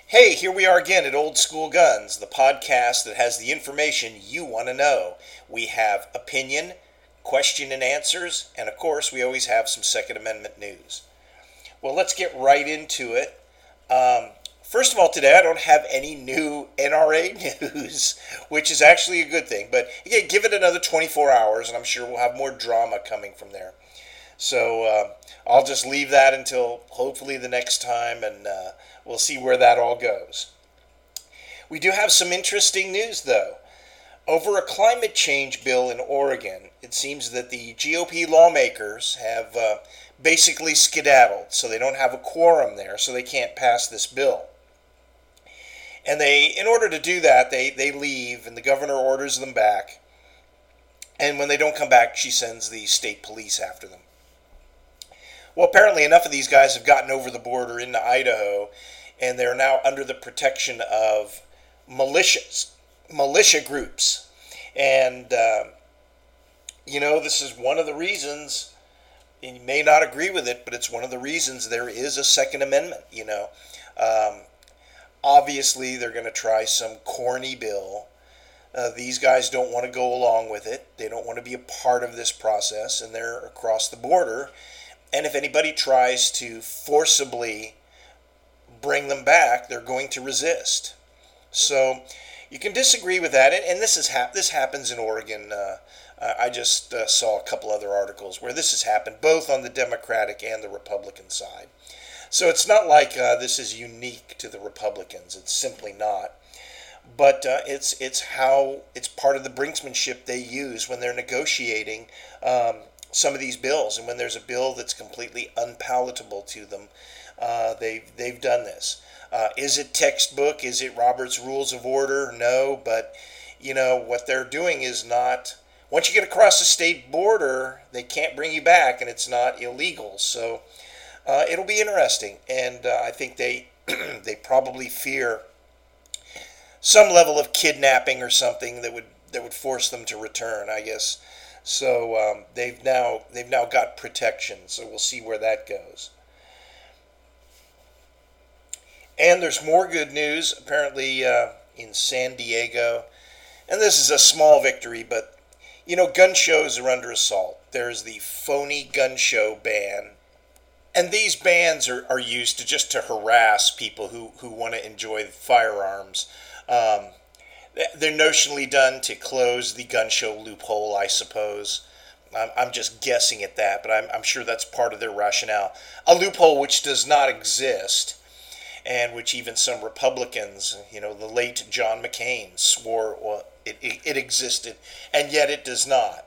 Hey, here we are again at Old School Guns, the podcast that has the information you want to know. We have opinion, question and answers, and of course, we always have some Second Amendment news. Well, let's get right into it. First of all, today I don't have any new NRA news, which is actually a good thing. But again, give it another 24 hours, and I'm sure we'll have more drama coming from there. So I'll just leave that until hopefully the next time, and we'll see where that all goes. We do have some interesting news, though. Over a climate change bill in Oregon, it seems that the GOP lawmakers have basically skedaddled, so they don't have a quorum there, so they can't pass this bill. And in order to do that, they leave, and the governor orders them back. And when they don't come back, she sends the state police after them. Well, apparently enough of these guys have gotten over the border into Idaho, and they're now under the protection of militia groups. And, this is one of the reasons, and you may not agree with it, but it's one of the reasons there is a Second Amendment, Obviously, they're going to try some corny bill. These guys don't want to go along with it. They don't want to be a part of this process, and they're across the border. And if anybody tries to forcibly bring them back, they're going to resist. So you can disagree with that, and this happens in Oregon. I just saw a couple other articles where this has happened, both on the Democratic and the Republican side. So it's not like this is unique to the Republicans. It's simply not. But it's part of the brinksmanship they use when they're negotiating some of these bills, and when there's a bill that's completely unpalatable to them, they've done this. Is it textbook? Is it Robert's Rules of Order? No, but what they're doing is not. Once you get across the state border, they can't bring you back, and it's not illegal. So it'll be interesting, and I think they probably fear some level of kidnapping or something that would force them to return, I guess. So they've now got protection. So we'll see where that goes. And there's more good news apparently in San Diego, and this is a small victory, but gun shows are under assault. There's the phony gun show ban, and these bans are used to harass people who want to enjoy firearms. They're notionally done to close the gun show loophole, I suppose. I'm just guessing at that, but I'm sure that's part of their rationale. A loophole which does not exist, and which even some Republicans, the late John McCain, swore it existed, and yet it does not.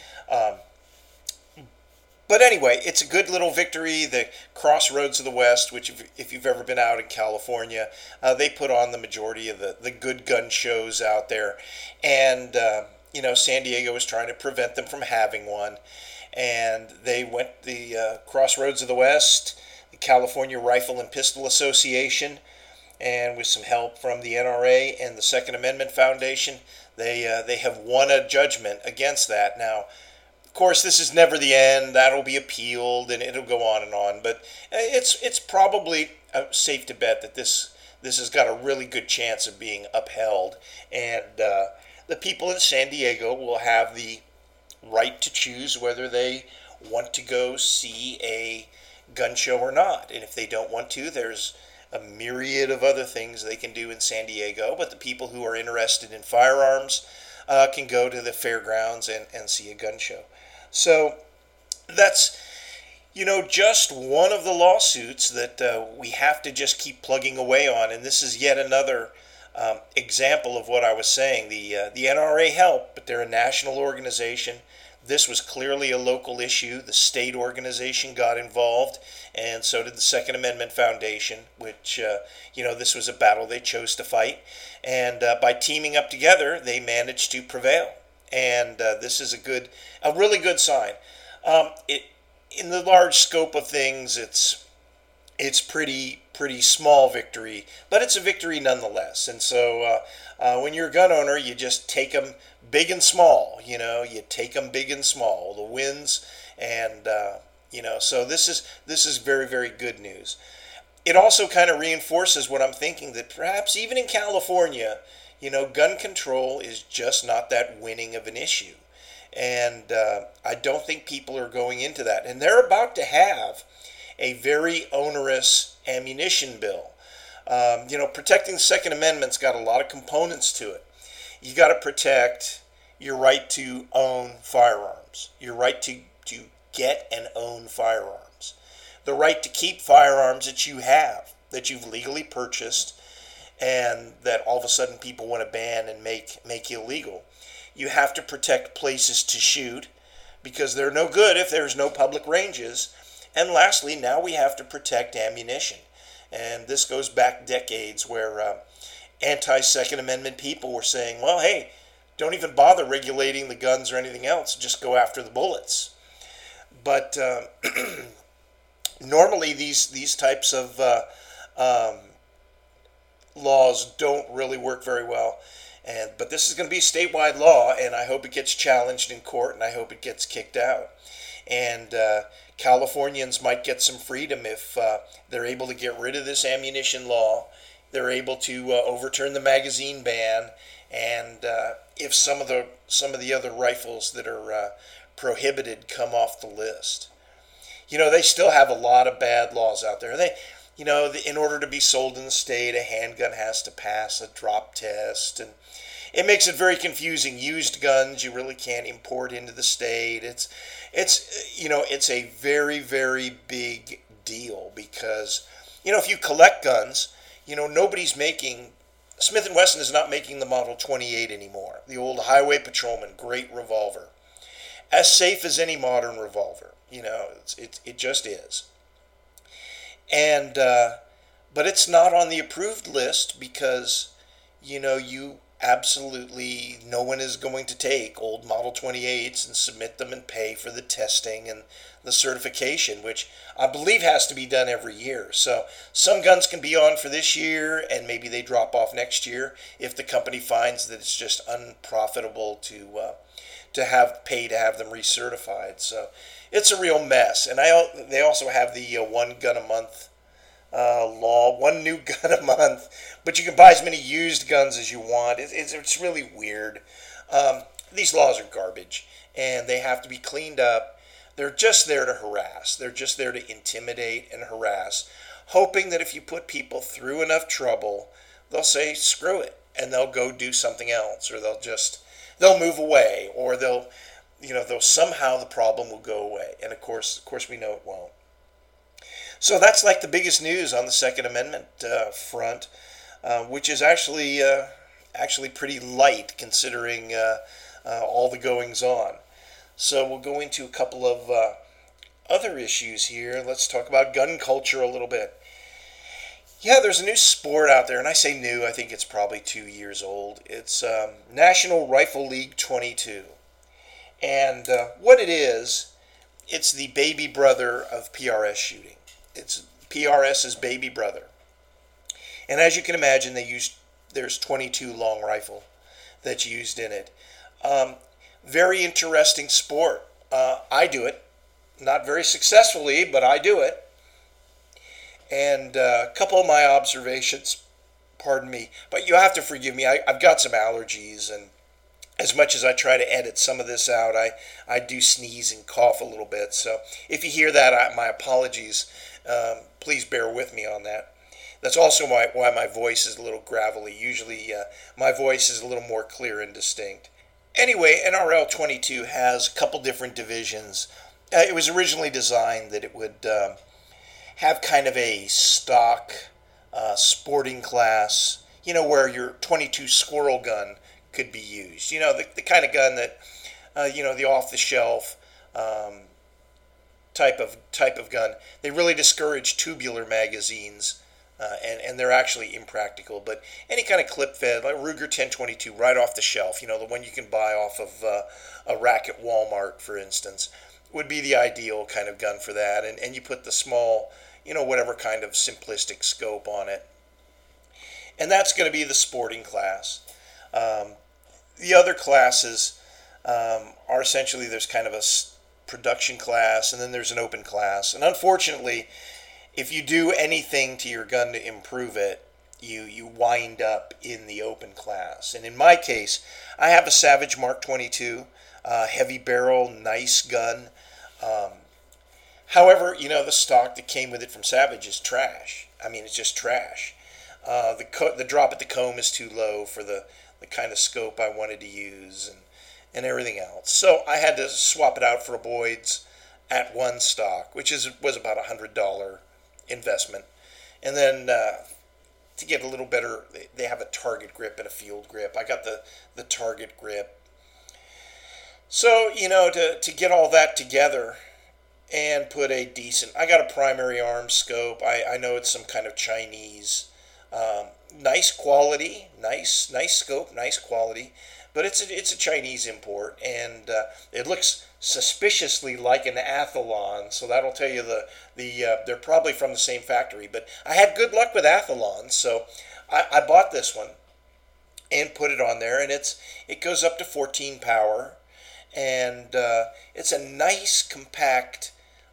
But anyway, it's a good little victory. The Crossroads of the West, which if you've ever been out in California, they put on the majority of the good gun shows out there. And, San Diego was trying to prevent them from having one. And they went the Crossroads of the West, the California Rifle and Pistol Association, and with some help from the NRA and the Second Amendment Foundation, they have won a judgment against that. Now, of course, this is never the end. That'll be appealed, and it'll go on and on. But it's probably safe to bet that this has got a really good chance of being upheld, and the people in San Diego will have the right to choose whether they want to go see a gun show or not. And if they don't want to, there's a myriad of other things they can do in San Diego. But the people who are interested in firearms can go to the fairgrounds and see a gun show. So that's, just one of the lawsuits that we have to just keep plugging away on. And this is yet another example of what I was saying. The NRA helped, but they're a national organization. This was clearly a local issue. The state organization got involved, and so did the Second Amendment Foundation, which, this was a battle they chose to fight. And by teaming up together, they managed to prevail. And this is a really good sign. In the large scope of things, it's pretty small victory, but it's a victory nonetheless. And so when you're a gun owner, you just take them big and small. You take them big and small, the wins, and so this is very, very good news. it also kind of reinforces what I'm thinking, that perhaps even in California, gun control is just not that winning of an issue. And I don't think people are going into that. And they're about to have a very onerous ammunition bill. Protecting the Second Amendment's got a lot of components to it. You got to protect your right to own firearms, your right to get and own firearms, the right to keep firearms that you have, that you've legally purchased, and that all of a sudden people want to ban and make illegal. You have to protect places to shoot, because they're no good if there's no public ranges. And lastly, now we have to protect ammunition. And this goes back decades, where anti-Second Amendment people were saying, well, hey, don't even bother regulating the guns or anything else, just go after the bullets. But normally these types of laws don't really work very well. But this is going to be a statewide law, and I hope it gets challenged in court, and I hope it gets kicked out. And Californians might get some freedom if they're able to get rid of this ammunition law. They're able to overturn the magazine ban, and if some of the other rifles that are prohibited come off the list. They still have a lot of bad laws out there. In order to be sold in the state, a handgun has to pass a drop test, and it makes it very confusing. Used guns you really can't import into the state. It's a very, very big deal, because if you collect guns, nobody's making. Smith & Wesson is not making the Model 28 anymore. The old Highway Patrolman, great revolver, as safe as any modern revolver. It just is. And but it's not on the approved list, because you absolutely, no one is going to take old Model 28s and submit them and pay for the testing and the certification, which I believe has to be done every year. So some guns can be on for this year, and maybe they drop off next year if the company finds that it's just unprofitable to have them recertified. So it's a real mess. And they also have the one gun a month law, one new gun a month, but you can buy as many used guns as you want. It's really weird. These laws are garbage, and they have to be cleaned up. They're just there to harass. They're just there to intimidate and harass, hoping that if you put people through enough trouble, they'll say, screw it, and they'll go do something else, or they'll move away, or they'll somehow the problem will go away. And of course we know it won't. So that's like the biggest news on the Second Amendment front, which is actually pretty light considering all the goings on. So we'll go into a couple of other issues here. Let's talk about gun culture a little bit. Yeah, there's a new sport out there, and I say new, I think it's probably 2 years old. It's National Rifle League 22. And what it is, it's the baby brother of PRS shooting. It's PRS's baby brother. And as you can imagine, there's 22 long rifle that's used in it. Very interesting sport. I do it. Not very successfully, but I do it. And a couple of my observations, pardon me, but you have to forgive me. I've got some allergies, and as much as I try to edit some of this out, I do sneeze and cough a little bit. So if you hear that, my apologies. Please bear with me on that. That's also why my voice is a little gravelly. Usually my voice is a little more clear and distinct. Anyway, NRL 22 has a couple different divisions. It was originally designed that it would have kind of a stock sporting class, where your 22 squirrel gun could be used. The kind of gun that, the off-the-shelf type of gun. They really discourage tubular magazines, and they're actually impractical. But any kind of clip-fed, like Ruger 1022, right off the shelf, the one you can buy off of a rack at Walmart, for instance, would be the ideal kind of gun for that. And you put the small, whatever kind of simplistic scope on it. And that's going to be the sporting class. The other classes are essentially, there's kind of a production class, and then there's an open class. And unfortunately, if you do anything to your gun to improve it, you wind up in the open class. And in my case, I have a Savage Mark 22, heavy barrel, nice gun. Um, However, the stock that came with it from Savage is trash. I mean, it's just trash. The drop at the comb is too low for the kind of scope I wanted to use, and everything else. So I had to swap it out for a Boyd's at one stock, which was about $100 investment. And then to get a little better, they have a target grip and a field grip. I got the target grip. So, to get all that together and put I got a primary arm scope. I know it's some kind of Chinese, nice quality, nice scope, nice quality, but it's a Chinese import, and it looks suspiciously like an Athlon, so that'll tell you they're probably from the same factory. But I had good luck with Athlons, so I bought this one and put it on there, and it goes up to 14 power, and it's a nice compact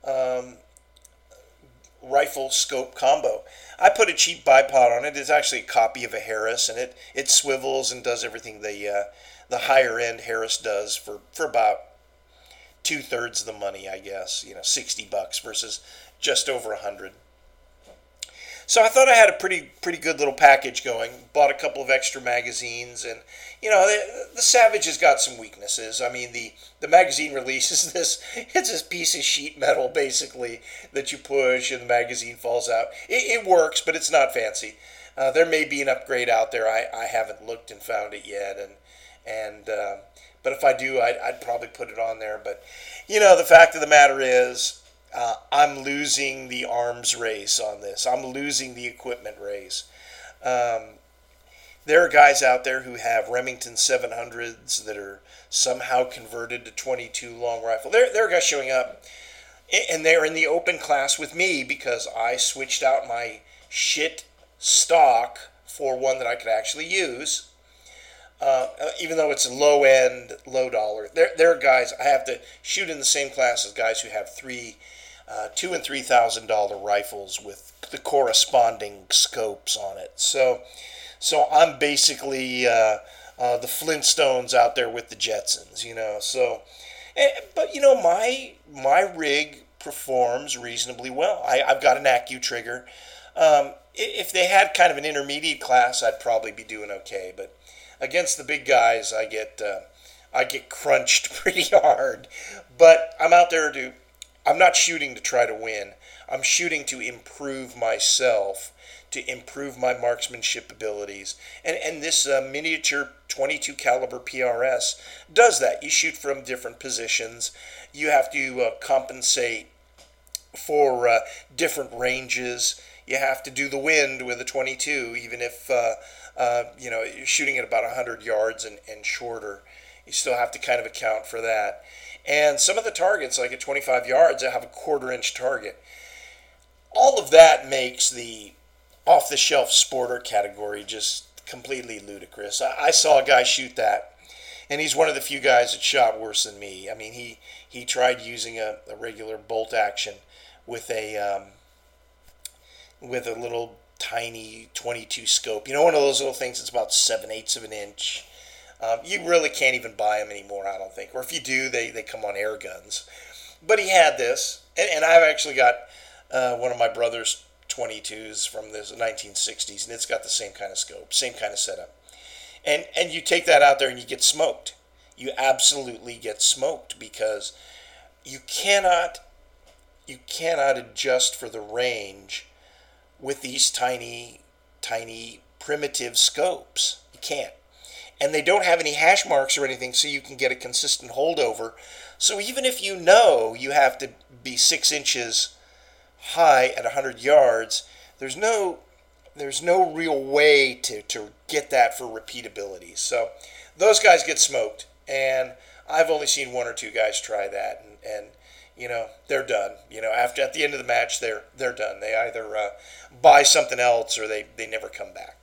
rifle scope combo. I put a cheap bipod on it. It's actually a copy of a Harris, and it swivels and does everything the higher end Harris does for about 2/3 of the money, I guess. $60 versus just over 100. So I thought I had a pretty good little package going. Bought a couple of extra magazines, and the Savage has got some weaknesses. I mean, the magazine release is it's this piece of sheet metal basically that you push and the magazine falls out. It works, but it's not fancy. There may be an upgrade out there. I haven't looked and found it yet, and but if I do, I'd probably put it on there. But the fact of the matter is, I'm losing the arms race on this. I'm losing the equipment race. There are guys out there who have Remington 700s that are somehow converted to 22 long rifle. There are guys showing up, and they're in the open class with me because I switched out my shit stock for one that I could actually use. Even though it's low end, low dollar, there are guys I have to shoot in the same class as guys who have $2,000 and $3,000 rifles with the corresponding scopes on it. So I'm basically the Flintstones out there with the Jetsons, So, but my rig performs reasonably well. I've got an AccuTrigger. Trigger. If they had kind of an intermediate class, I'd probably be doing okay. But against the big guys, I get crunched pretty hard. But I'm out there I'm not shooting to try to win. I'm shooting to improve myself, to improve my marksmanship abilities. And this miniature 22 caliber PRS does that. You shoot from different positions. You have to compensate for different ranges. You have to do the wind with a 22, even if you're shooting at about 100 yards and shorter. You still have to kind of account for that. And some of the targets, like at 25 yards, they have a 1/4-inch target. All of that makes the off-the-shelf sporter category just completely ludicrous. I saw a guy shoot that, and he's one of the few guys that shot worse than me. I mean, he tried using a regular bolt action with a little tiny 22 scope. One of those little things that's about 7/8 of an inch. You really can't even buy them anymore, I don't think. Or if you do, they come on air guns. But he had this, and I've actually got one of my brother's 22s from the 1960s, and it's got the same kind of scope, same kind of setup. And you take that out there and you get smoked. You absolutely get smoked because you cannot adjust for the range with these tiny primitive scopes. You can't. And they don't have any hash marks or anything, so you can get a consistent holdover. So even if you have to be 6 inches high at 100 yards, there's no real way to get that for repeatability. So those guys get smoked, and I've only seen one or two guys try that, and they're done. At the end of the match, they're done. They either buy something else or they never come back.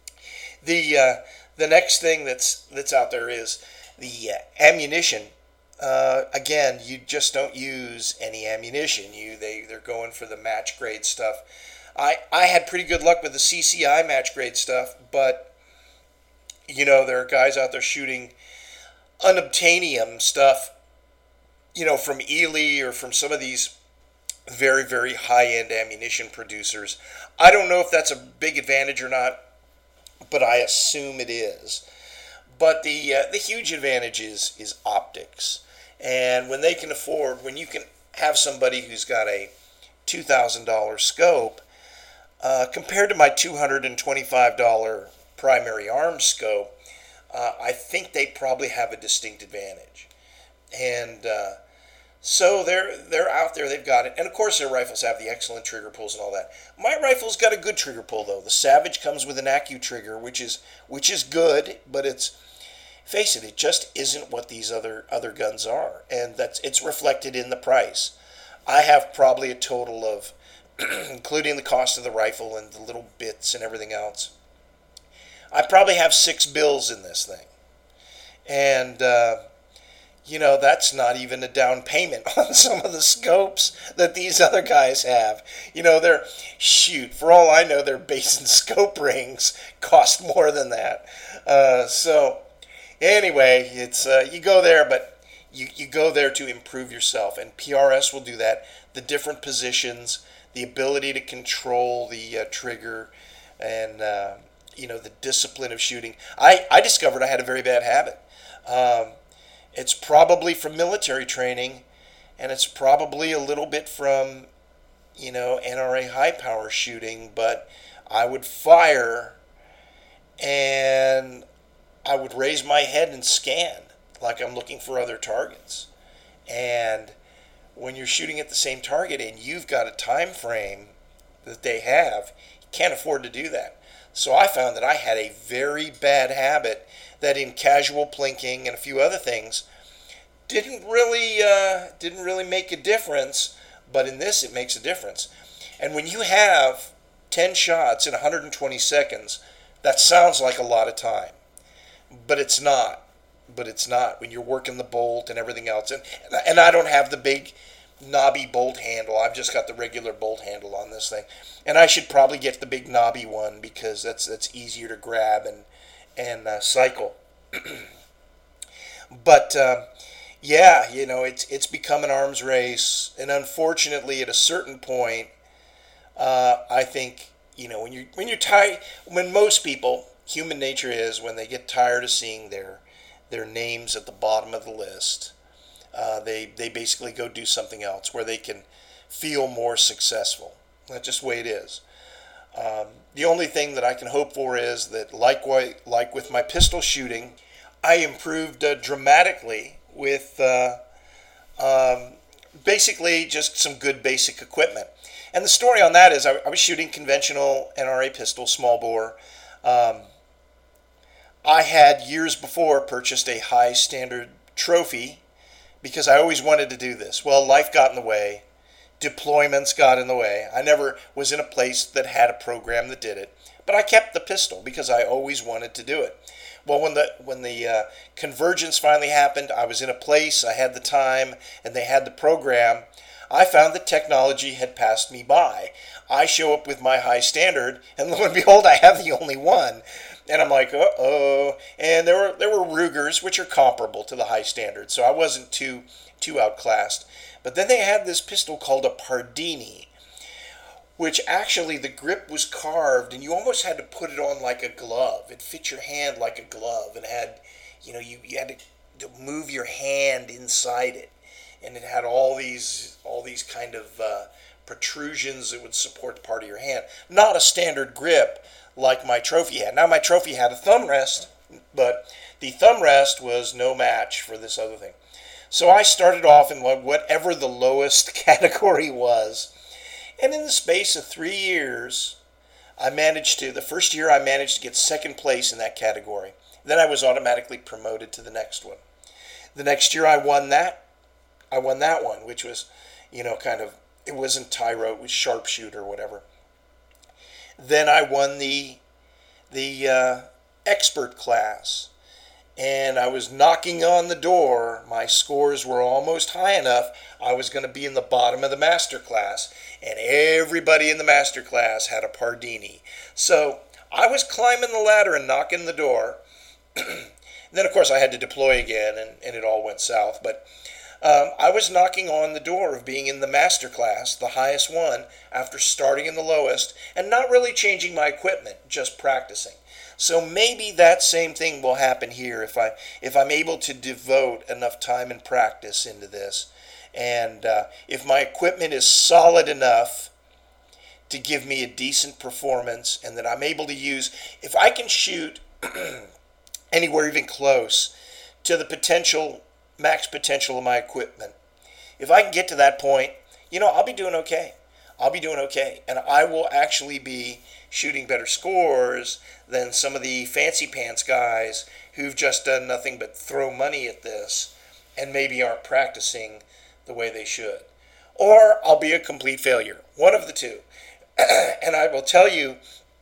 The next thing that's out there is the ammunition. Again, you just don't use any ammunition. They're going for the match grade stuff. I had pretty good luck with the CCI match grade stuff, but there are guys out there shooting unobtainium stuff, from Ely or from some of these very, very high end ammunition producers. I don't know if that's a big advantage or not, but I assume it is. But the huge advantage is optics. And when you can have somebody who's got a $2,000 scope, compared to my $225 primary arms scope, I think they probably have a distinct advantage. And so they're out there, they've got it. And of course their rifles have the excellent trigger pulls and all that. My rifle's got a good trigger pull though. The Savage comes with an AccuTrigger, which is good, but face it just isn't what these other guns are. And it's reflected in the price. I have probably a total of, including the cost of the rifle and the little bits and everything else, I probably have 6 bills in this thing. And that's not even a down payment on some of the scopes that these other guys have. For all I know, their base and scope rings cost more than that. So anyway, it's you go there, but you go there to improve yourself, and PRS will do that. The different positions, the ability to control the trigger, and the discipline of shooting. I discovered I had a very bad habit. It's probably from military training, and it's probably a little bit from, NRA high power shooting, but I would fire and I would raise my head and scan like I'm looking for other targets. And when you're shooting at the same target and you've got a time frame that they have, you can't afford to do that. So I found that I had a very bad habit that in casual plinking and a few other things didn't really make a difference, but in this it makes a difference. And when you have 10 shots in 120 seconds, that sounds like a lot of time, but it's not. When you're working the bolt and everything else, and I don't have the big knobby bolt handle. I've just got the regular bolt handle on this thing, and I should probably get the big knobby one because that's easier to grab and cycle. But it's become an arms race, and unfortunately, at a certain point, I think when most people, human nature is when they get tired of seeing their names at the bottom of the list, they basically go do something else where they can feel more successful. That's just the way it is. The only thing that I can hope for is that, like with my pistol shooting, I improved dramatically with basically just some good basic equipment. And the story on that is I was shooting conventional NRA pistol, small bore. I had years before purchased a high standard trophy because I always wanted to do this. Well, life got in the way. Deployments got in the way. I never was in a place that had a program that did it. But I kept the pistol because I always wanted to do it. Well, when the convergence finally happened, I was in a place, I had the time, and they had the program. I found that technology had passed me by. I show up with my high standard, and lo and behold, I have the only one. And I'm like, uh-oh. And there were Rugers, which are comparable to the high standard, so I wasn't too outclassed. But then they had this pistol called a Pardini, which actually the grip was carved, and you almost had to put it on like a glove. It fit your hand like a glove, and had, you had to move your hand inside it, and it had all these kind of protrusions that would support part of your hand. Not a standard grip like my trophy had. Now my trophy had a thumb rest, but the thumb rest was no match for this other thing. So I started off in whatever the lowest category was. And in the space of 3 years, the first year I managed to get second place in that category. Then I was automatically promoted to the next one. The next year I won that one, which was, it wasn't Tyro, it was sharpshooter or whatever. Then I won the expert class. and I was knocking on the door. My scores were almost high enough. I was going to be in the bottom of the master class, and everybody in the master class had a Pardini. So I was climbing the ladder and knocking the door. Then, of course, I had to deploy again, and it all went south. But I was knocking on the door of being in the master class, the highest one, after starting in the lowest, and not really changing my equipment, just practicing. So maybe that same thing will happen here if I'm able to devote enough time and practice into this, and if my equipment is solid enough to give me a decent performance, and that I'm able to use, if I can shoot anywhere even close to the max potential of my equipment, if I can get to that point, I'll be doing okay. I'll be doing okay, and I will actually be shooting better scores than some of the fancy pants guys who've just done nothing but throw money at this and maybe aren't practicing the way they should. Or I'll be a complete failure. One of the two. And I will tell you,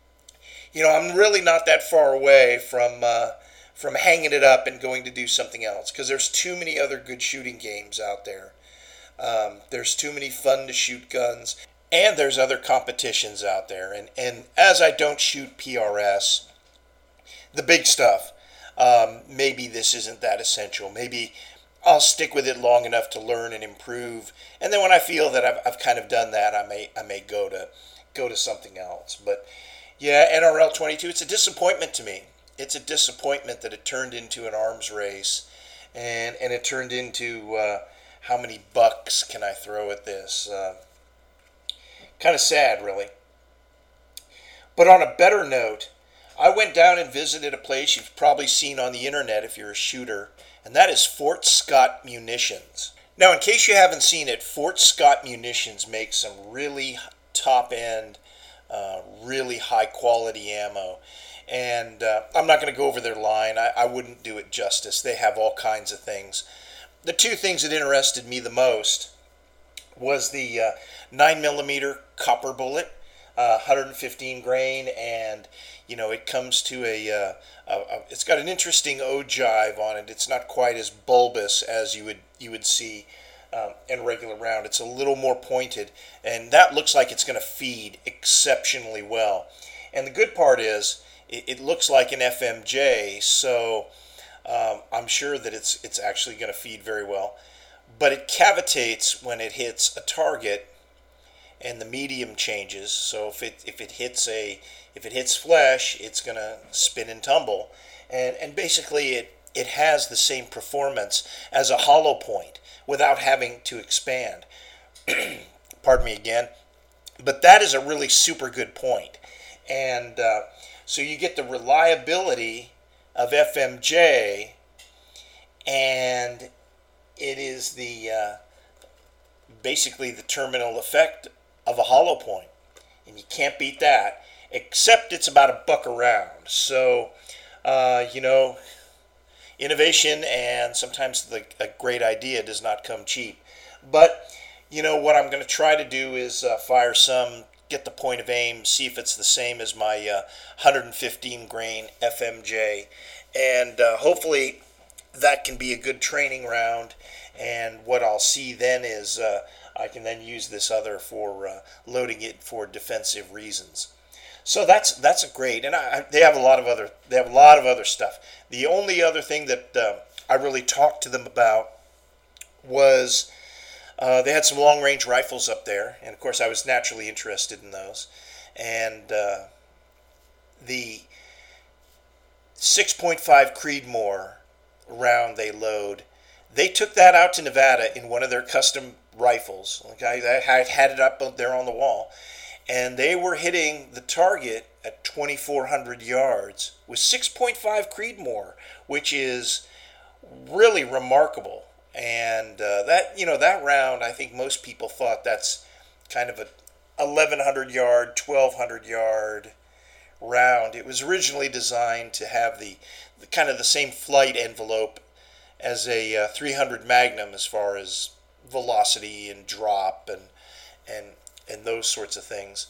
I'm really not that far away from hanging it up and going to do something else, because there's too many other good shooting games out there. There's too many fun to shoot guns. And there's other competitions out there. And as I don't shoot PRS, the big stuff, maybe this isn't that essential. Maybe I'll stick with it long enough to learn and improve. And then when I feel that I've kind of done that, I may go to something else. But yeah, NRL 22, it's a disappointment to me. It's a disappointment that it turned into an arms race, and it turned into how many bucks can I throw at this. Kind of sad, really. But on a better note, I went down and visited a place you've probably seen on the internet if you're a shooter, and that is Fort Scott Munitions. Now, in case you haven't seen it, Fort Scott Munitions makes some really top-end, really high-quality ammo. And I'm not going to go over their line. I wouldn't do it justice. They have all kinds of things. The two things that interested me the most was the 9mm copper bullet, 115 grain, and it comes to it's got an interesting ogive on it. It's not quite as bulbous as you would see in a regular round. It's a little more pointed, and that looks like it's going to feed exceptionally well. And the good part is it looks like an FMJ, so I'm sure that it's actually going to feed very well. But it cavitates when it hits a target, and the medium changes. So if it hits flesh, it's going to spin and tumble, and basically it has the same performance as a hollow point without having to expand. Pardon me again, but that is a really super good point, and so you get the reliability of FMJ, and it is basically the terminal effect of a hollow point, and you can't beat that. Except it's about $1 a round. So, innovation and sometimes a great idea does not come cheap. But what I'm going to try to do is fire some, get the point of aim, see if it's the same as my 115 grain FMJ, and hopefully that can be a good training round. And what I'll see then is I can then use this other for loading it for defensive reasons. So that's a great, and they have a lot of other stuff. The only other thing that I really talked to them about was they had some long range rifles up there, and of course I was naturally interested in those. And the 6.5 Creedmoor round they load, they took that out to Nevada in one of their custom rifles. Okay, I had it up there on the wall, and they were hitting the target at 2,400 yards with 6.5 Creedmoor, which is really remarkable. And that round, I think most people thought that's kind of a 1,100 yard, 1,200 yard round. It was originally designed to have the kind of the same flight envelope as a 300 Magnum as far as velocity and drop and those sorts of things.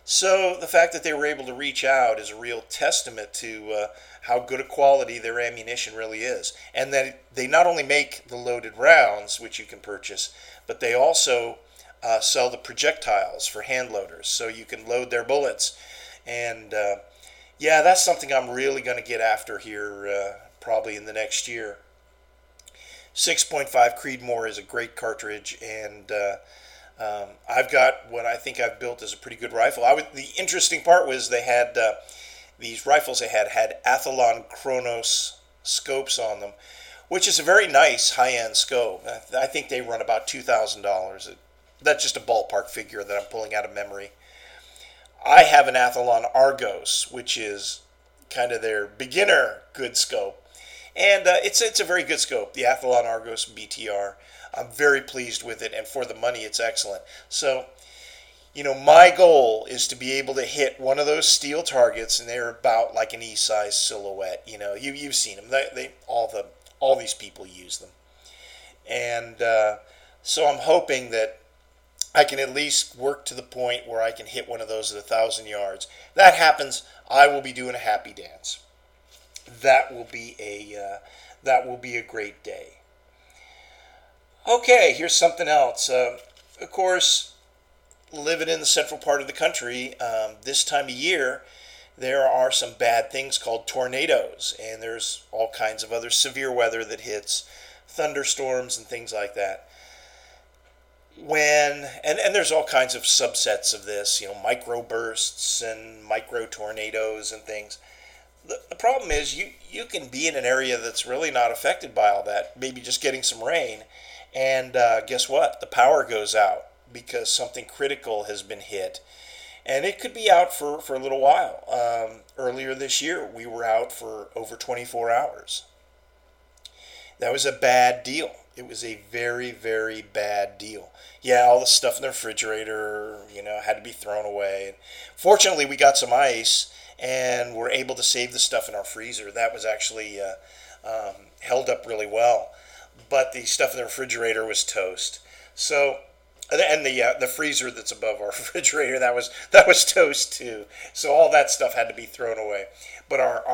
So the fact that they were able to reach out is a real testament to how good a quality their ammunition really is. And that they not only make the loaded rounds, which you can purchase, but they also sell the projectiles for hand loaders, so you can load their bullets. And yeah, that's something I'm really going to get after here probably in the next year. 6.5 Creedmoor is a great cartridge, and I've got what I think I've built as a pretty good rifle. The interesting part was they had these rifles they had Athlon Chronos scopes on them, which is a very nice high-end scope. I think they run about $2,000. That's just a ballpark figure that I'm pulling out of memory. I have an Athlon Argos, which is kind of their beginner good scope. And it's a very good scope, the Athlon Argos BTR. I'm very pleased with it, and for the money, it's excellent. So, my goal is to be able to hit one of those steel targets, and they're about like an E-size silhouette. You've seen them. All these people use them, and so I'm hoping that I can at least work to the point where I can hit one of those at 1,000 yards. If that happens, I will be doing a happy dance. That will be a great day. Okay, here's something else. Of course, living in the central part of the country, this time of year, there are some bad things called tornadoes, and there's all kinds of other severe weather that hits, thunderstorms and things like that. And there's all kinds of subsets of this, microbursts and micro tornadoes and things. The problem is you can be in an area that's really not affected by all that, maybe just getting some rain, and guess what? The power goes out because something critical has been hit, and it could be out for a little while. Earlier this year, we were out for over 24 hours. That was a bad deal. It was a very, very bad deal. Yeah, all the stuff in the refrigerator, had to be thrown away. Fortunately, we got some ice and were able to save the stuff in our freezer. That was actually held up really well. But the stuff in the refrigerator was toast. So, and the freezer that's above our refrigerator, that was toast too. So all that stuff had to be thrown away. But our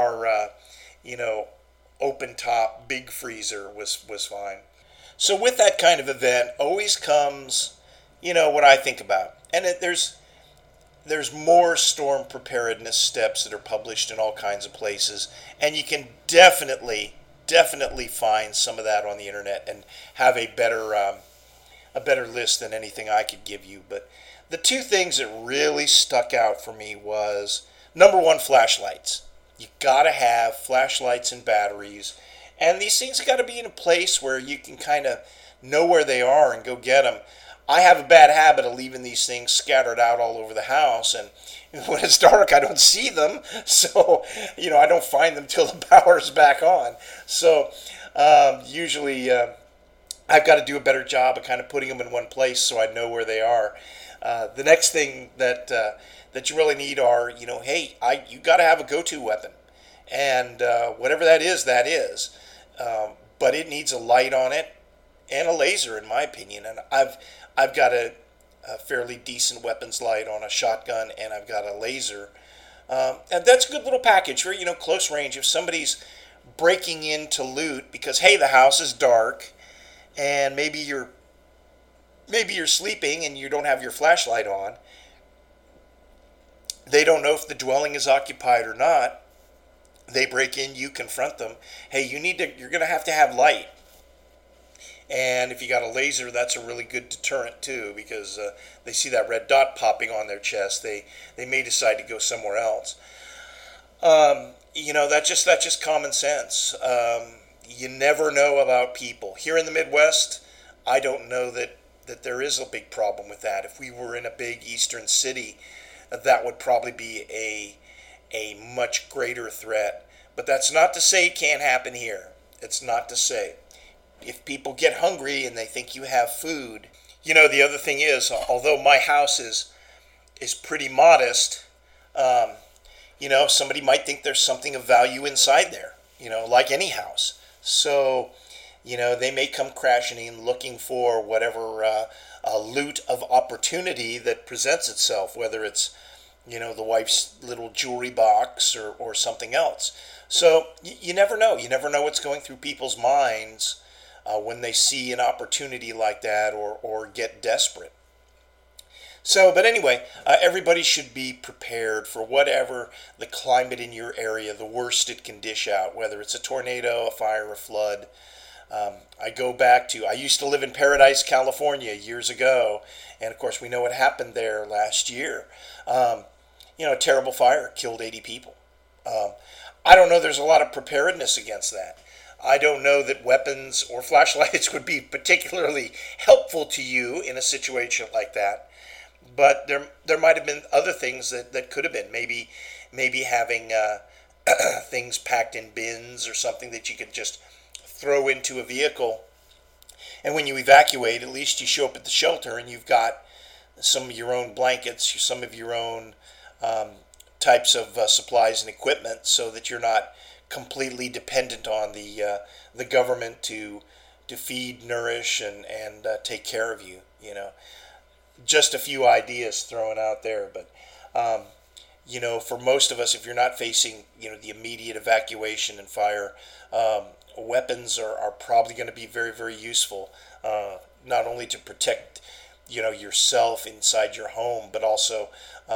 open top big freezer was fine. So with that kind of event always comes, what I think about. And there's more storm preparedness steps that are published in all kinds of places, and you can definitely find some of that on the internet and have a better list than anything I could give you. But the two things that really stuck out for me was, number one, flashlights. You gotta have flashlights and batteries. And these things got to be in a place where you can kind of know where they are and go get them. I have a bad habit of leaving these things scattered out all over the house, and when it's dark, I don't see them. So, I don't find them till the power's back on. So, usually, I've got to do a better job of kind of putting them in one place so I know where they are. The next thing that you really need are, you got to have a go-to weapon, and whatever that is, that is. But it needs a light on it and a laser, in my opinion. And I've got a fairly decent weapons light on a shotgun, and I've got a laser. And that's a good little package for, close range. If somebody's breaking in to loot because, hey, the house is dark, and maybe you're sleeping and you don't have your flashlight on. They don't know if the dwelling is occupied or not. They break in, you confront them. Hey, you're going to have light. And if you got a laser, that's a really good deterrent too, because they see that red dot popping on their chest. They may decide to go somewhere else. That's just common sense. You never know about people. Here in the Midwest, I don't know that there is a big problem with that. If we were in a big eastern city, that would probably be a much greater threat. But that's not to say it can't happen here. It's not to say. If people get hungry and they think you have food, the other thing is, although my house is pretty modest, somebody might think there's something of value inside there, like any house. So, they may come crashing in looking for whatever loot of opportunity that presents itself, whether it's the wife's little jewelry box or something else. So you never know. You never know what's going through people's minds when they see an opportunity like that or get desperate. So, but anyway, everybody should be prepared for whatever the climate in your area, the worst it can dish out, whether it's a tornado, a fire, a flood. I go back to, I used to live in Paradise, California years ago, and of course we know what happened there last year. A terrible fire killed 80 people. I don't know there's a lot of preparedness against that. I don't know that weapons or flashlights would be particularly helpful to you in a situation like that. But there might have been other things that could have been. Maybe having things packed in bins or something that you could just throw into a vehicle. And when you evacuate, at least you show up at the shelter and you've got some of your own blankets, some of your own types of supplies and equipment, so that you're not completely dependent on the government to feed, nourish, and take care of you. Just a few ideas thrown out there, but for most of us, if you're not facing the immediate evacuation and fire, weapons are probably going to be very, very useful, not only to protect yourself inside your home, but also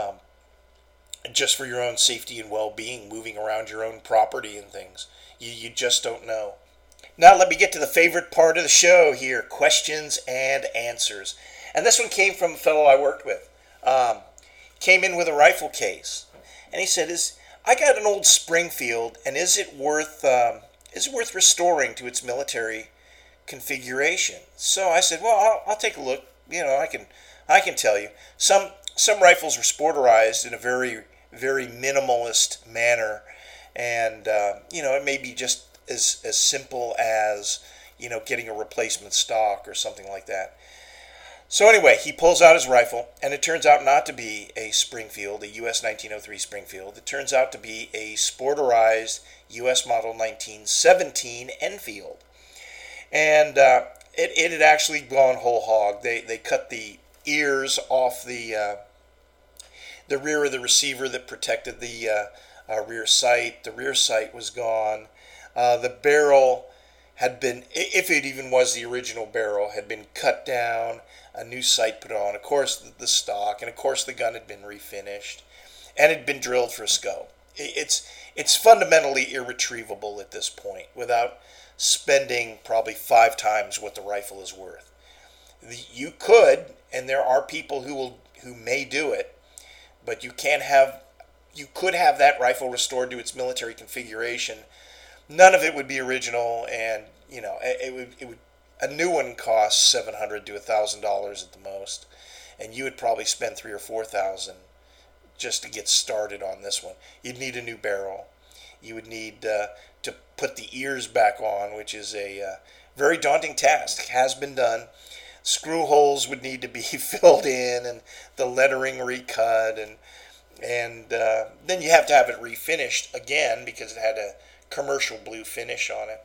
just for your own safety and well-being, moving around your own property and things. You just don't know. Now let me get to the favorite part of the show here, questions and answers. And this one came from a fellow I worked with. Came in with a rifle case, and he said, I got an old Springfield, and is it worth restoring to its military configuration? So I said, well, I'll take a look. I can tell you. Some rifles were sporterized in a very, very minimalist manner, and it may be just as simple as getting a replacement stock or something like that. So anyway, he pulls out his rifle, and it turns out not to be a Springfield, a US 1903 Springfield. It turns out to be a sporterized US model 1917 Enfield. And it had actually gone whole hog. They cut the ears off the rear of the receiver that protected the rear sight. The rear sight was gone. The barrel had been, if it even was the original barrel, had been cut down, a new sight put on, of course the stock, and of course the gun had been refinished, and had been drilled for a scope. It's fundamentally irretrievable at this point, without spending probably 5 times what the rifle is worth. You could, and there are people who may do it, but you could have that rifle restored to its military configuration. None of it would be original, and it would a new one costs $700 to $1,000 at the most, and you would probably spend $3,000 or $4,000 just to get started on this one. You'd need a new barrel. You would need to put the ears back on, which is a very daunting task. Has been done. Screw holes would need to be filled in, and the lettering recut, and then you have to have it refinished again because it had a commercial blue finish on it.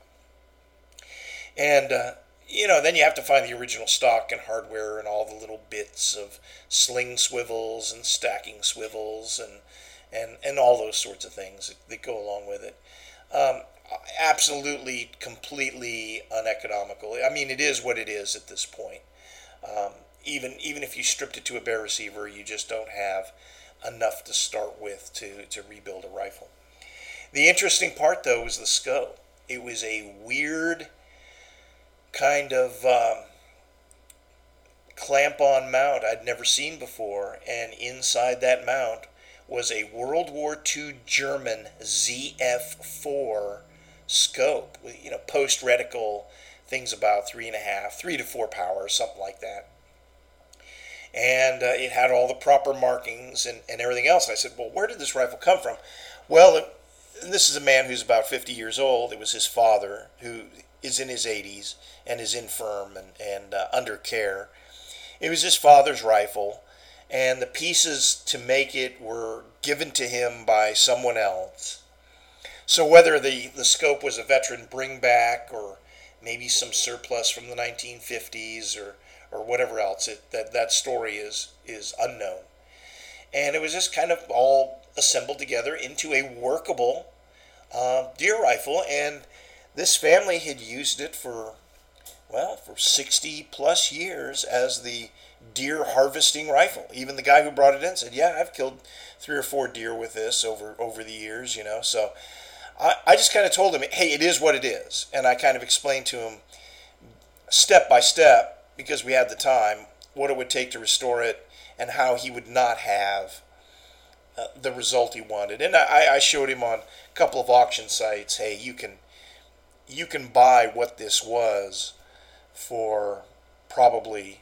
And then you have to find the original stock and hardware and all the little bits of sling swivels and stacking swivels and all those sorts of things that go along with it. Absolutely, completely uneconomical. I mean, it is what it is at this point. Even if you stripped it to a bare receiver, you just don't have enough to start with to rebuild a rifle. The interesting part, though, was the scope. It was a weird kind of clamp-on mount I'd never seen before, and inside that mount was a World War II German ZF4 scope, with post-reticle things about 3 to 4 power, something like that. And it had all the proper markings and everything else. And I said, well, where did this rifle come from? Well, this is a man who's about 50 years old. It was his father, who is in his 80s and is infirm and under care. It was his father's rifle, and the pieces to make it were given to him by someone else. So whether the scope was a veteran bring back or maybe some surplus from the 1950s or whatever else, that story is unknown. and it was just kind of all assembled together into a workable deer rifle. And this family had used it for, well, for 60 plus years as the deer harvesting rifle. Even the guy who brought it in said, "Yeah, I've killed 3 or 4 deer with this over the years, you know." So I just kind of told him, "Hey, it is what it is," and I kind of explained to him step by step, because we had the time, what it would take to restore it and how he would not have the result he wanted. And I showed him on a couple of auction sites, hey, you can buy what this was for probably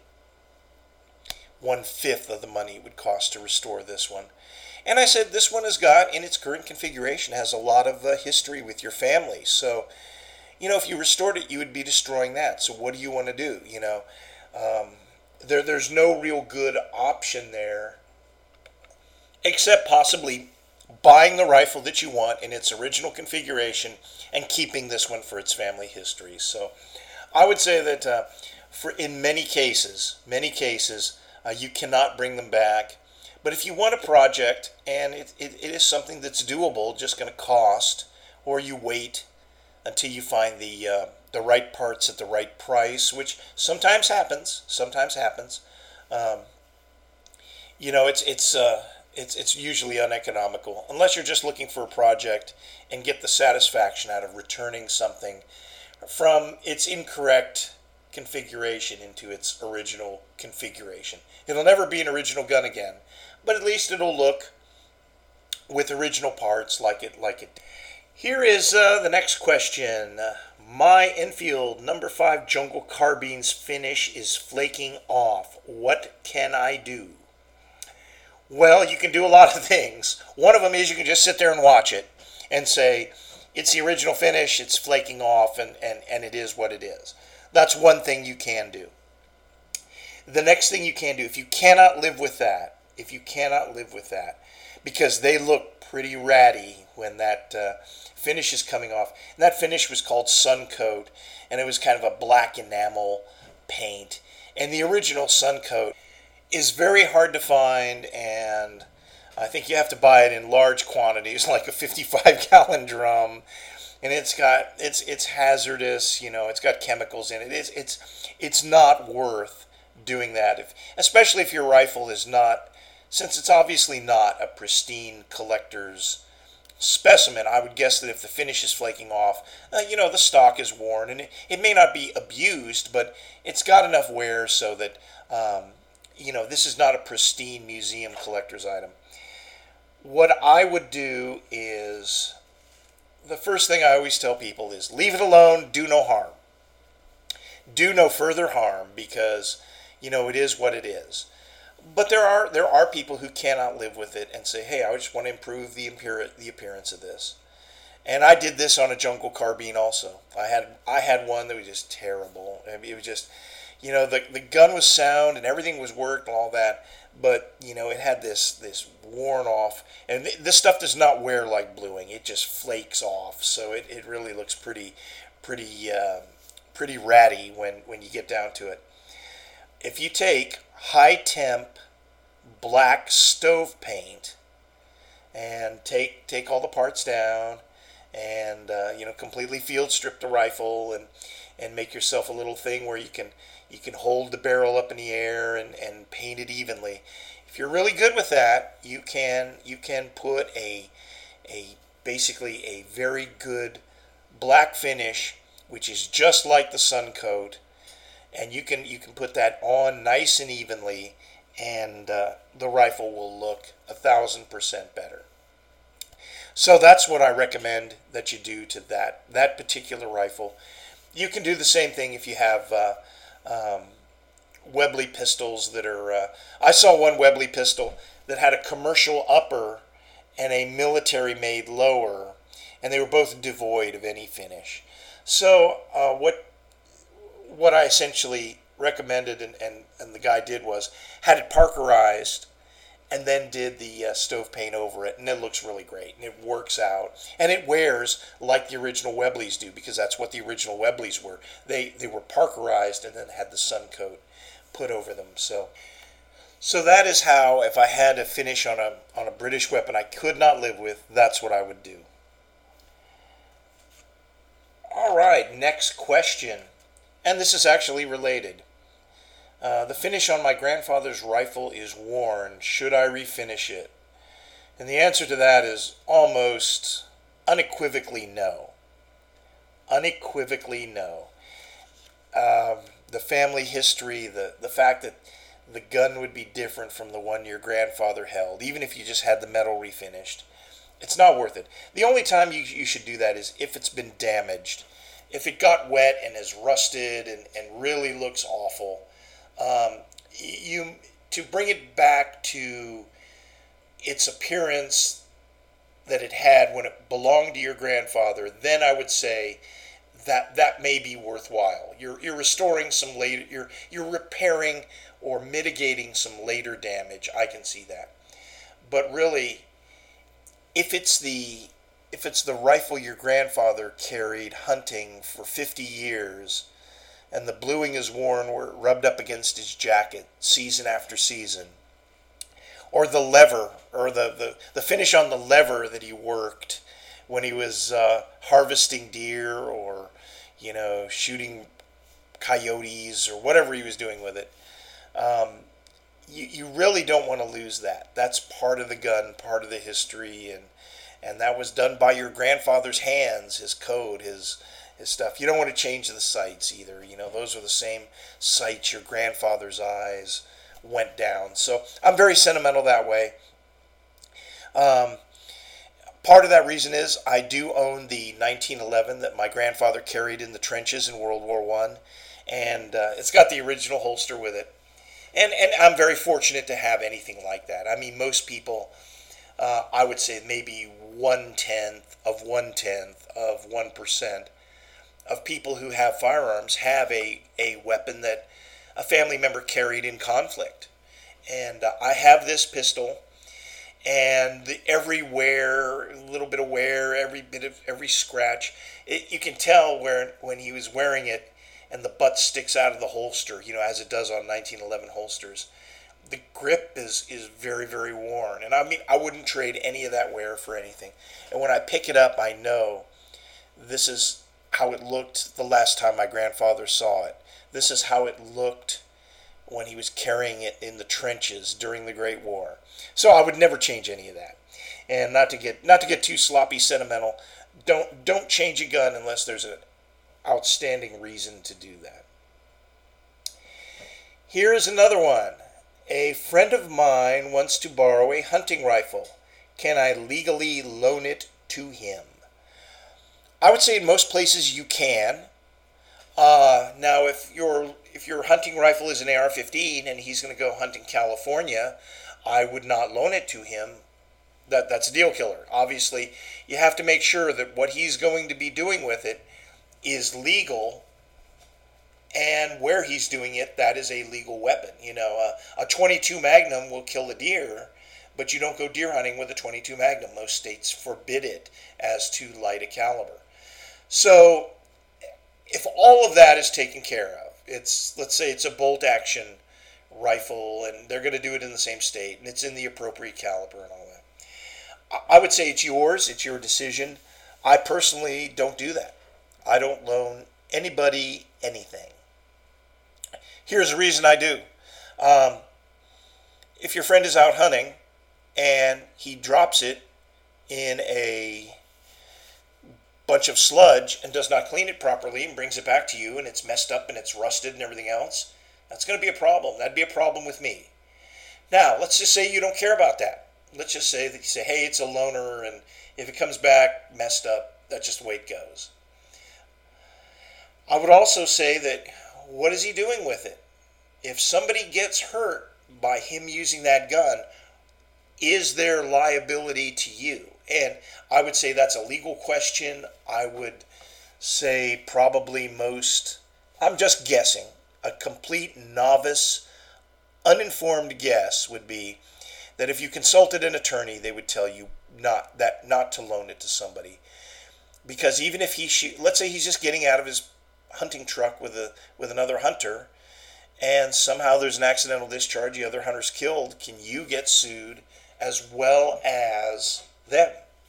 1/5 of the money it would cost to restore this one. And I said, this one has got, in its current configuration, has a lot of history with your family. So, you know, if you restored it, you would be destroying that. So what do you want to do? You know, there's no real good option there, except possibly buying the rifle that you want in its original configuration and keeping this one for its family history. So I would say that in many cases, you cannot bring them back. But if you want a project and it is something that's doable, just going to cost, or you wait until you find the right parts at the right price, which sometimes happens. You know, it's usually uneconomical unless you're just looking for a project and get the satisfaction out of returning something from its incorrect configuration into its original configuration. It'll never be an original gun again, but at least it'll look with original parts like it. Here is the next question. My Enfield number 5 Jungle Carbine's finish is flaking off. What can I do? Well, you can do a lot of things. One of them is you can just sit there and watch it and say, it's the original finish, it's flaking off, and it is what it is. That's one thing you can do. The next thing you can do, if you cannot live with that, because they look pretty ratty when that finish is coming off. And that finish was called Sun Coat, and it was kind of a black enamel paint. And the original Sun Coat is very hard to find, and I think you have to buy it in large quantities, like a 55-gallon drum. And it's hazardous, you know, it's got chemicals in it. It's not worth doing that, especially if your rifle is not, since it's obviously not a pristine collector's specimen. I would guess that if the finish is flaking off, you know, the stock is worn, and it may not be abused, but it's got enough wear so that, you know, this is not a pristine museum collector's item. What I would do is, the first thing I always tell people is leave it alone, do no harm. Do no further harm, because, you know, it is what it is. But there are people who cannot live with it and say, hey, I just want to improve the appearance of this. And I did this on a Jungle Carbine also. I had one that was just terrible. I mean, it was just, you know, the gun was sound and everything was worked and all that, but, you know, it had this worn off, and this stuff does not wear like bluing. It just flakes off, so it really looks pretty ratty when you get down to it. If you take high temp black stove paint and take all the parts down and you know, completely field strip the rifle and make yourself a little thing where you can hold the barrel up in the air and paint it evenly. If you're really good with that, you can put basically a very good black finish, which is just like the Sun Coat, and you can put that on nice and evenly, and the rifle will look 1,000% better. So that's what I recommend that you do to that particular rifle. You can do the same thing if you have Webley pistols that are. I saw one Webley pistol that had a commercial upper and a military-made lower, and they were both devoid of any finish. So what I essentially recommended and the guy did was had it Parkerized and then did the stove paint over it, and it looks really great, and it works out, and it wears like the original Webleys do, because that's what the original Webleys were. They were Parkerized and then had the Sun Coat put over them. So So that is how, if I had to finish on a British weapon I could not live with, that's what I would do. All right, next question. And this is actually related. The finish on my grandfather's rifle is worn. Should I refinish it? And the answer to that is almost unequivocally no. Unequivocally no. The family history, the fact that the gun would be different from the one your grandfather held, even if you just had the metal refinished, it's not worth it. The only time you should do that is if it's been damaged. If it got wet and is rusted and really looks awful, you to bring it back to its appearance that it had when it belonged to your grandfather, then I would say that may be worthwhile. You're restoring some later, you're repairing or mitigating some later damage. I can see that. But really, if it's the rifle your grandfather carried hunting for 50 years and the bluing is worn where it rubbed up against his jacket season after season, or the lever, or the finish on the lever that he worked when he was harvesting deer or, shooting coyotes or whatever he was doing with it, you really don't want to lose that. That's part of the gun, part of the history, and that was done by your grandfather's hands, his code, his stuff. You don't want to change the sights either. Those are the same sights your grandfather's eyes went down. So I'm very sentimental that way. Part of that reason is I do own the 1911 that my grandfather carried in the trenches in World War I, and it's got the original holster with it. And I'm very fortunate to have anything like that. I mean, most people, I would say maybe 1/10 of of people who have firearms have a weapon that a family member carried in conflict. And I have this pistol, and every wear, a little bit of wear, every scratch, you can tell when he was wearing it and the butt sticks out of the holster, as it does on 1911 holsters. The grip is very, very worn. And I mean, I wouldn't trade any of that wear for anything. And when I pick it up, I know this is how it looked the last time my grandfather saw it. This is how it looked when he was carrying it in the trenches during the Great War. So I would never change any of that. And not to get too sloppy sentimental, don't change a gun unless there's an outstanding reason to do that. Here's another one. A friend of mine wants to borrow a hunting rifle. Can I legally loan it to him? I would say in most places you can. Now, if your hunting rifle is an AR-15 and he's going to go hunt in California, I would not loan it to him. That's a deal killer. Obviously, you have to make sure that what he's going to be doing with it is legal, and where he's doing it, that is a legal weapon. A 22 Magnum will kill a deer, but you don't go deer hunting with a 22 Magnum. Most states forbid it as too light a caliber. So if all of that is taken care of, let's say it's a bolt action rifle and they're going to do it in the same state and it's in the appropriate caliber and all that, I would say it's yours, it's your decision. I personally don't do that. I don't loan anybody anything. Here's the reason I do. If your friend is out hunting and he drops it in a bunch of sludge and does not clean it properly and brings it back to you and it's messed up and it's rusted and everything else, that's going to be a problem. That'd be a problem with me. Now, let's just say you don't care about that. Let's just say that you say, hey, it's a loaner, and if it comes back messed up, that's just the way it goes. I would also say that, what is he doing with it? If somebody gets hurt by him using that gun, is there liability to you? And I would say that's a legal question. I would say probably most, I'm just guessing, a complete novice, uninformed guess would be that if you consulted an attorney, they would tell you not to loan it to somebody. Because even if let's say he's just getting out of his hunting truck with another hunter, and somehow there's an accidental discharge, the other hunter's killed, can you get sued as well as them?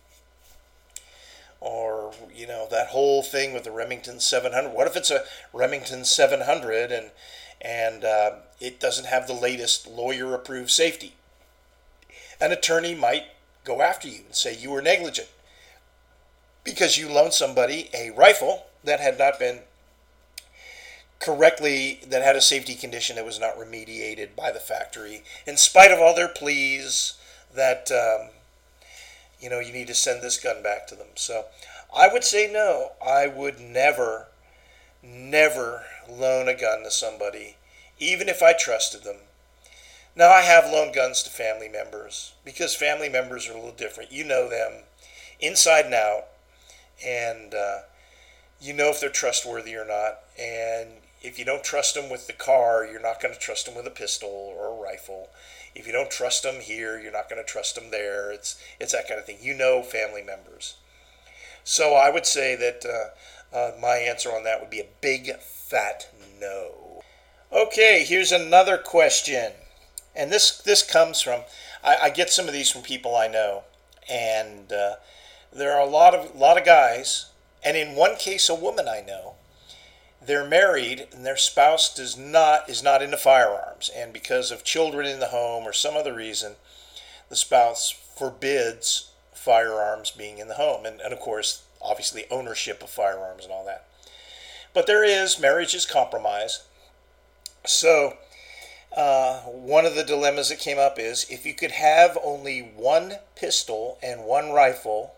Or, that whole thing with the Remington 700. What if it's a Remington 700 and it doesn't have the latest lawyer-approved safety? An attorney might go after you and say you were negligent because you loaned somebody a rifle that had not been correctly, that had a safety condition that was not remediated by the factory, in spite of all their pleas that you need to send this gun back to them. So I would say no. I would never loan a gun to somebody, even if I trusted them. Now, I have loaned guns to family members because family members are a little different. You know them inside and out, and you know if they're trustworthy or not. And if you don't trust them with the car, you're not going to trust them with a pistol or a rifle. If you don't trust them here, you're not going to trust them there. It's that kind of thing. You know family members. So I would say that my answer on that would be a big fat no. Okay, here's another question. And this comes from, I get some of these from people I know. And there are a lot of guys, and in one case a woman I know, they're married and their spouse is not into firearms, and because of children in the home or some other reason, the spouse forbids firearms being in the home, and of course obviously ownership of firearms and all that. But marriage is compromise. So one of the dilemmas that came up is, if you could have only one pistol and one rifle,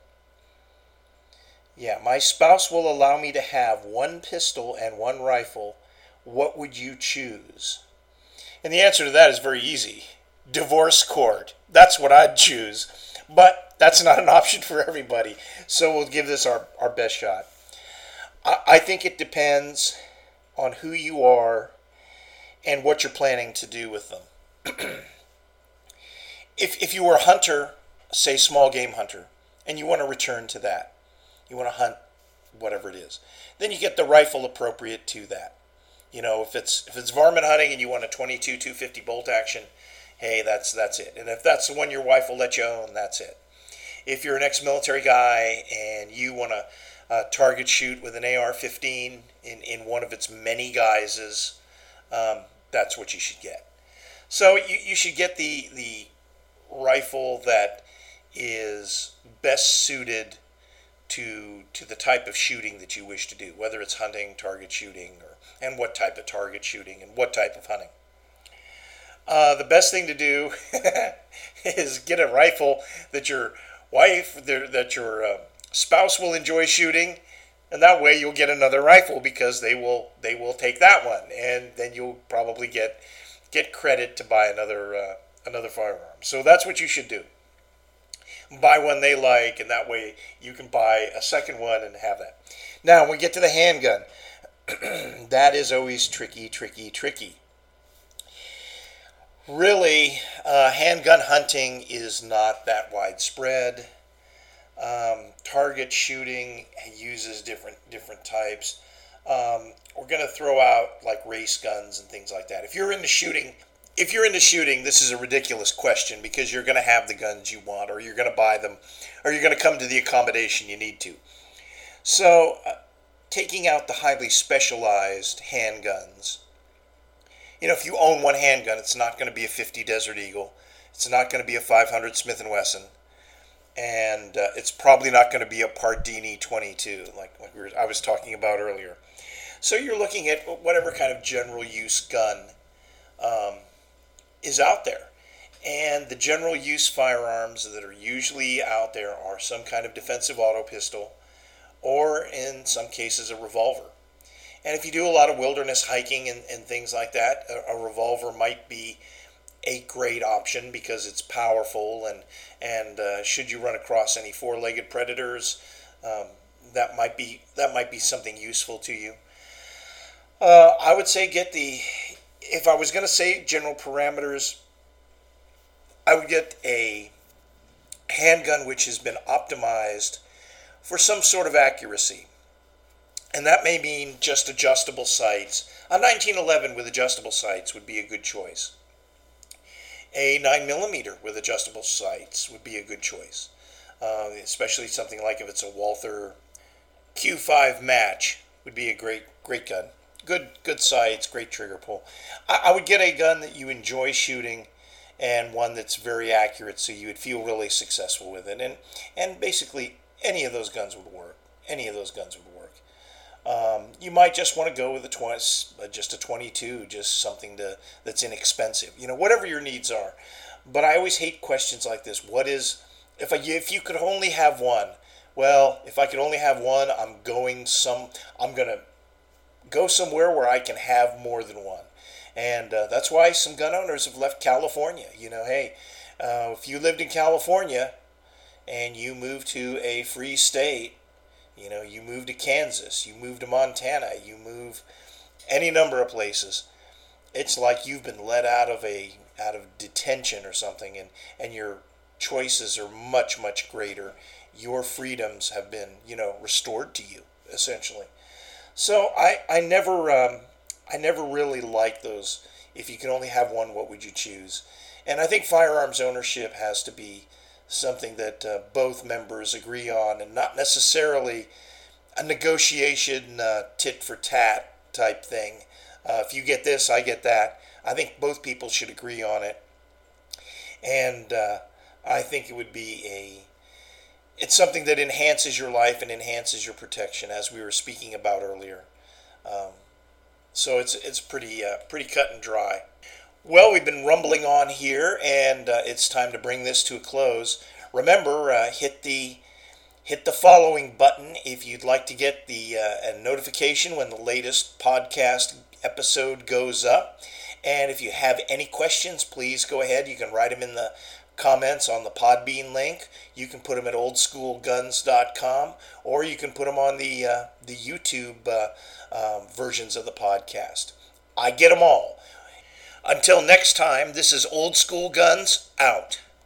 my spouse will allow me to have one pistol and one rifle, what would you choose? And the answer to that is very easy. Divorce court. That's what I'd choose. But that's not an option for everybody. So we'll give this our best shot. I think it depends on who you are and what you're planning to do with them. If you were a hunter, say small game hunter, and you want to return to that, you want to hunt whatever it is, then you get the rifle appropriate to that. If it's varmint hunting and you want a 22 250 bolt action, hey, that's it. And if that's the one your wife will let you own, that's it. If you're an ex-military guy and you want to target shoot with an AR-15 in one of its many guises, that's what you should get. So you should get the rifle that is best suited to the type of shooting that you wish to do, whether it's hunting, target shooting, and what type of target shooting and what type of hunting. The best thing to do is get a rifle that your spouse will enjoy shooting, and that way you'll get another rifle because they will take that one, and then you'll probably get credit to buy another firearm. So that's what you should do. Buy one they like, and that way you can buy a second one and have that. Now, when we get to the handgun, that is always tricky. Really, handgun hunting is not that widespread. Target shooting uses different types. We're going to throw out like race guns and things like that. If you're into shooting, this is a ridiculous question because you're going to have the guns you want, or you're going to buy them, or you're going to come to the accommodation you need to. So, taking out the highly specialized handguns, if you own one handgun, it's not going to be a 50 Desert Eagle. It's not going to be a 500 Smith & Wesson. And it's probably not going to be a Pardini 22 like I was talking about earlier. So you're looking at whatever kind of general use gun is out there. And the general use firearms that are usually out there are some kind of defensive auto pistol, or in some cases a revolver. And if you do a lot of wilderness hiking and things like that, a revolver might be a great option because it's powerful, and should you run across any four-legged predators, that might be something useful to you. I would say if I was going to say general parameters, I would get a handgun which has been optimized for some sort of accuracy. And that may mean just adjustable sights, A 1911 with adjustable sights would be a good choice. A 9mm with adjustable sights would be a good choice, especially something like if it's a Walther Q5 match would be a great gun. Good sights, great trigger pull. I would get a gun that you enjoy shooting and one that's very accurate so you would feel really successful with it. And basically any of those guns would work. Any of those guns would work. You might just want to go with just a 22, just something that's inexpensive. Whatever your needs are. But I always hate questions like this. If you could only have one? Well, if I could only have one, I'm going to go somewhere where I can have more than one. And that's why some gun owners have left California. Hey, if you lived in California and you moved to a free state, you move to Kansas, you move to Montana, you move any number of places, it's like you've been let out of detention or something, and your choices are much, much greater. Your freedoms have been, restored to you, essentially. So I never really liked those. If you can only have one, what would you choose? And I think firearms ownership has to be something that both members agree on, and not necessarily a negotiation tit for tat type thing. If you get this, I get that. I think both people should agree on it, and I think it would be it's something that enhances your life and enhances your protection, as we were speaking about earlier. So it's pretty cut and dry. Well, we've been rumbling on here, and it's time to bring this to a close. Remember, hit the following button if you'd like to get a notification when the latest podcast episode goes up. And if you have any questions, please go ahead. You can write them in the comments on the Podbean link. You can put them at oldschoolguns.com, or you can put them on the YouTube versions of the podcast. I get them all. Until next time, this is Old School Guns out.